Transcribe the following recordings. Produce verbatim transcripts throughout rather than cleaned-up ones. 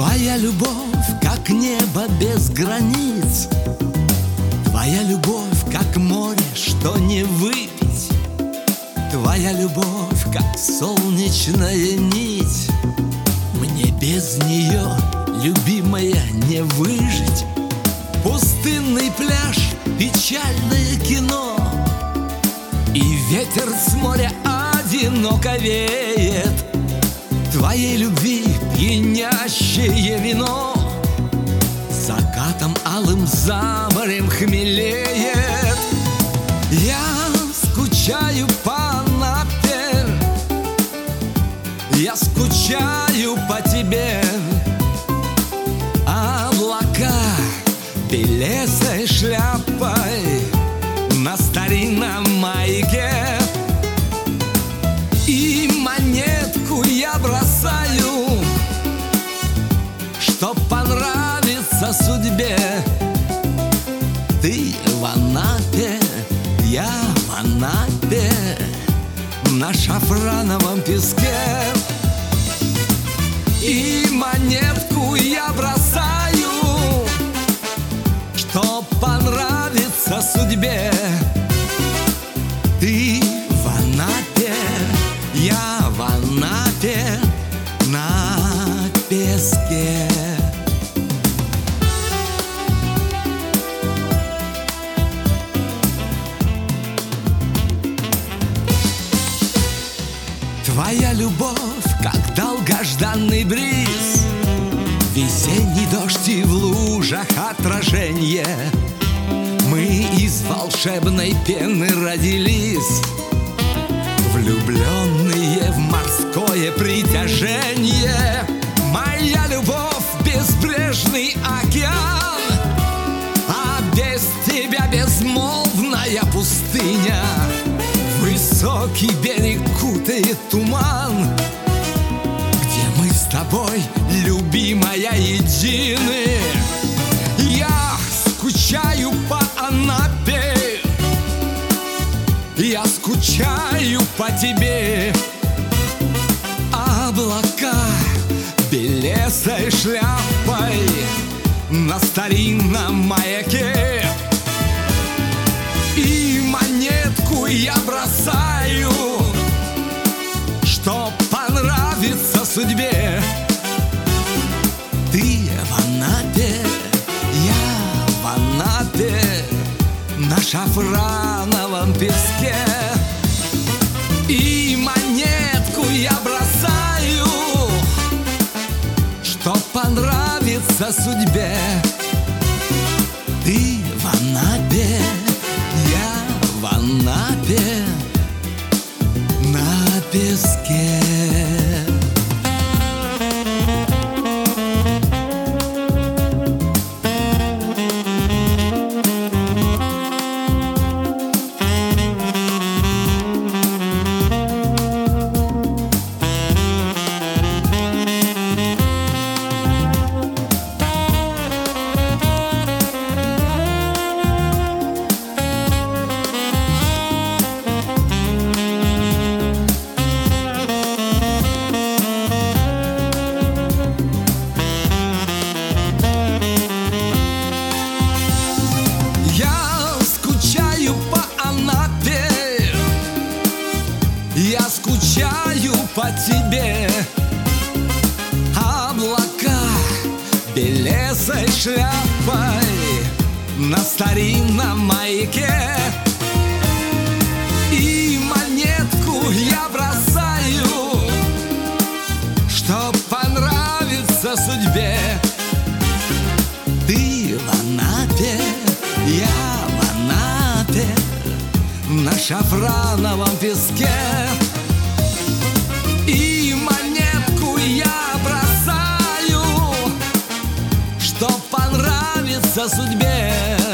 Твоя любовь, как небо без границ. Твоя любовь, как море, что не выпить. Твоя любовь, как солнечная нить. Мне без нее, любимая, не выжить. Пустынный пляж, печальное кино, и ветер с моря одиноко веет. Твоей любви пьянящее вино закатом алым за морем хмелеет. Я скучаю по Анапе, я скучаю по тебе. Облака белесой шляпой на старинном маяке, и монетку я бросаю, чтоб понравиться судьбе. Ты в Анапе, я в Анапе, на шафрановом песке. И монетку я бросаю, чтоб понравиться судьбе. Ты в Анапе, я в Анапе, на песке. Твоя любовь, как долгожданный бриз, весенний дождь и в лужах отраженье. Мы из волшебной пены родились, влюбленные в морское притяженье. Моя любовь — безбрежный океан, а без тебя безмолвная пустыня. Высокий берег кутает туман, где мы с тобой, любимая, едины. Я скучаю по Анапе, я скучаю по тебе. Облака белесой шляпой на старинном маяке, и монетку я бросаю, чтоб понравиться судьбе. Ты в Анапе, я в Анапе, на шафрановом песке. И монетку я бросаю, чтоб понравиться судьбе. Ты в Анапе, я в Анапе, на песке. Я скучаю по тебе. Облака белесой шляпой на старинном маяке, и монетку я бросаю, чтоб понравиться судьбе. Ты в Анапе, я в Анапе, на шафрановом песке. И монетку я бросаю, чтоб понравиться судьбе.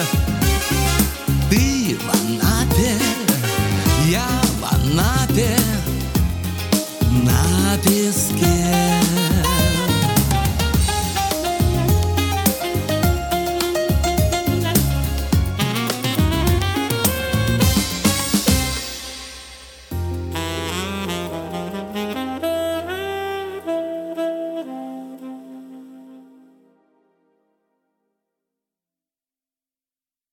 Ты в Анапе, я в Анапе, на песке.